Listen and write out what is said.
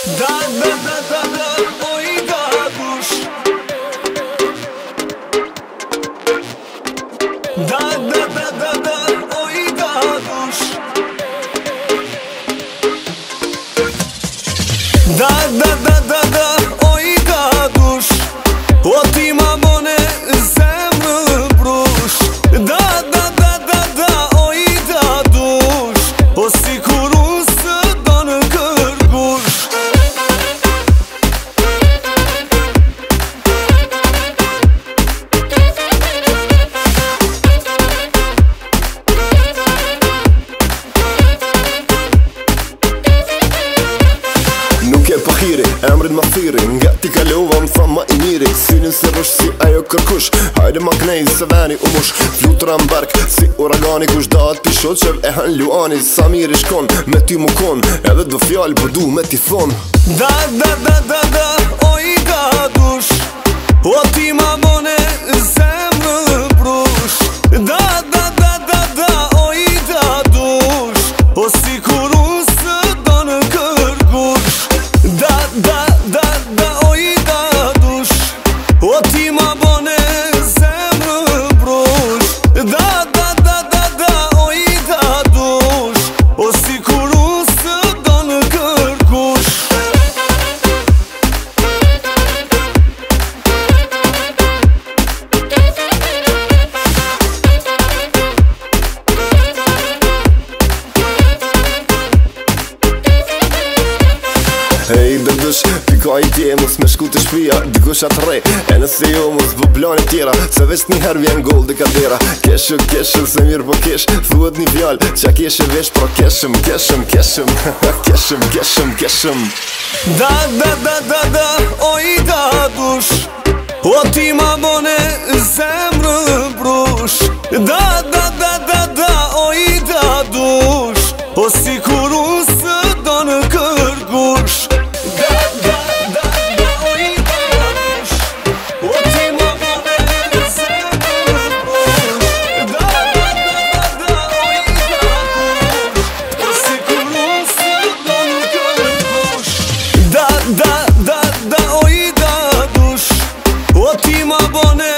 oj da dush. Oj da dush. Oj da dush. O ti ma bone zemrë brush. Oj da dush. O si kur unë së do në kërgush. Nuk e pëhiri, emrin ma thiri. Nga ti kalova më tha ma i miri. Synin se rësh si ajo kërkush. Hajde ma knej se veni u mush. Flutura m'berk si uragani. Kush dahet pishot qev e han luani. Sa miri shkon, me ty mu kon. Edhe dë fjall po du me ti thon. Oj da dush. O ti ma bone zemrë brush. Oj da dush. O si kur unë së do në kërgush. Oj da dush. O ti ma bone zemrë brush. Oj da dush. O si kur unë së do në kërgush. Hej dhe dësh, pika i dje mos me shku të shpia. Dikush atë rej, e nëse jo mos vë plane tjera. Se veç njëher vjen gol dhe kadera. Keshë se mirë po kesh. Thuhet një fjall, qa keshe vesh pro keshëm. Keshëm Oj da dush. O ti ma bone zemrë brush. Oj da dush. O si kur unë së do në kërgush. Oj da dush. O ti ma bone zemrë brush. Oj da dush. O si kur unë së do në kërgush. Oj da dush. O ti ma bone